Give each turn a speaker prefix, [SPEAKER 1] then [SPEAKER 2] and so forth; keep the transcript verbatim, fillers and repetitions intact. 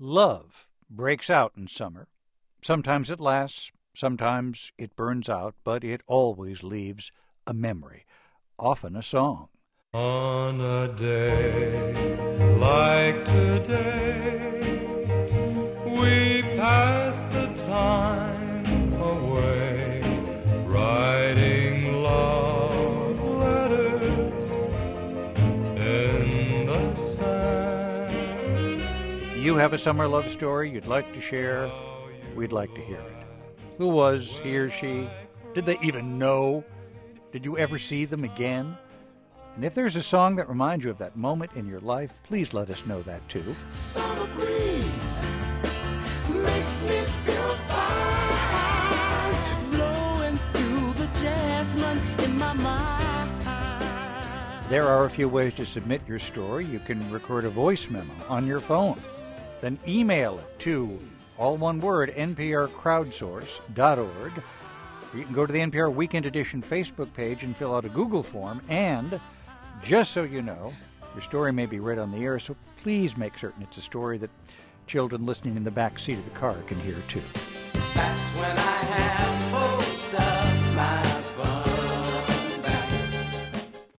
[SPEAKER 1] Love breaks out in summer. Sometimes it lasts, sometimes it burns out, but it always leaves a memory, often a song.
[SPEAKER 2] On a day like today, we pass the time away, writing love letters in the sand.
[SPEAKER 1] You have a summer love story you'd like to share? We'd like to hear it. Who was he or she? Did they even know? Did you ever see them again? And if there's a song that reminds you of that moment in your life, please let us know that too.
[SPEAKER 3] Summer breeze makes me feel fine, blowing through the jasmine in my mind.
[SPEAKER 1] There are a few ways to submit your story. You can record a voice memo on your phone, then email it to, all one word, N P R crowdsource dot org. You can go to the N P R Weekend Edition Facebook page and fill out a Google form. And just so you know, your story may be read on the air, so please make certain it's a story that children listening in the back seat of the car can hear too.
[SPEAKER 3] That's when I have